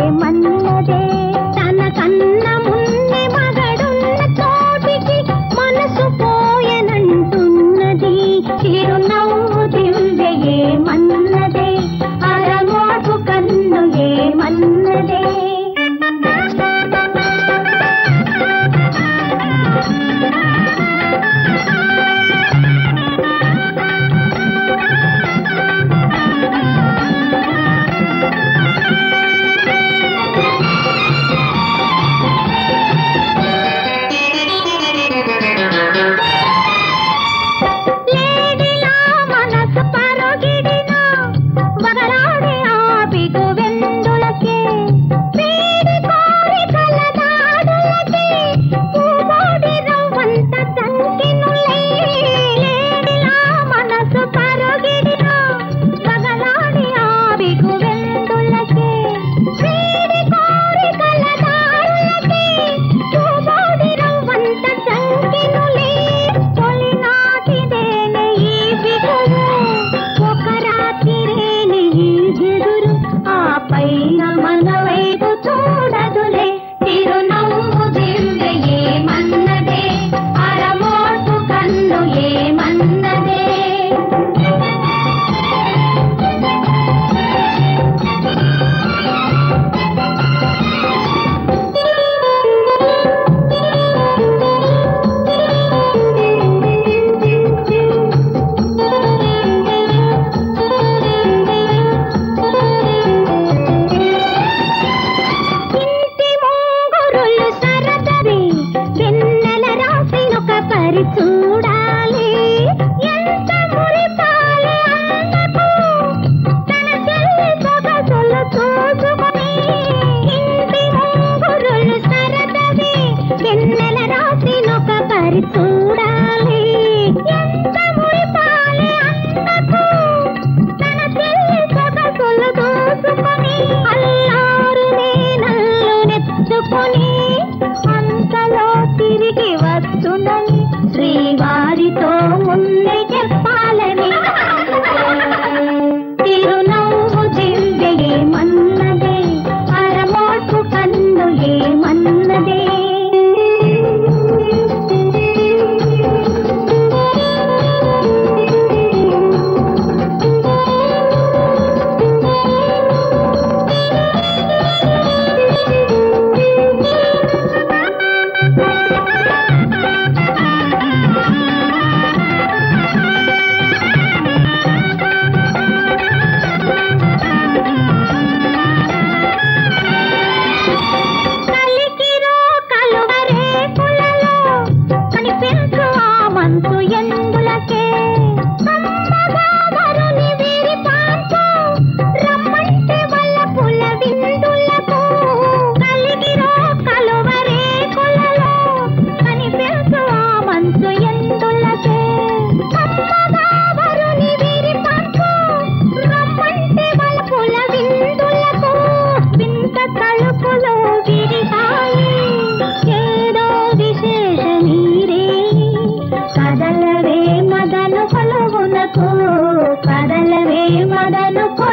ఏమన్నదే తన కన్న ముందే మగడున్న చోటికి మనసు పోయనంటున్నది చిరునవ్వు దివ్య ఏమన్నదే అరమోటు కన్ను ఏమన్నదే చూడాలి ఎంత మురిపాలి అన్నకు తన చెల్లి సొగసులు చూసుకొని ఇంటి ముంగురులు సరదవి వెన్నెల రాసినొక పరి చూడాలి ఎంత మురిపాలి అన్నకు తన చెల్లి సొగసులు చూసుకొని అల్లారు నేనల్లు నెత్తుకొని అంతలో తిరిగి వస్తున్నని శ్రీవారితో ముందే చెప్పాలని తిరునవ్వు దివ్య ఏమన్నదే అరమోటు కన్ను ఏమన్నదే కదలవే మదను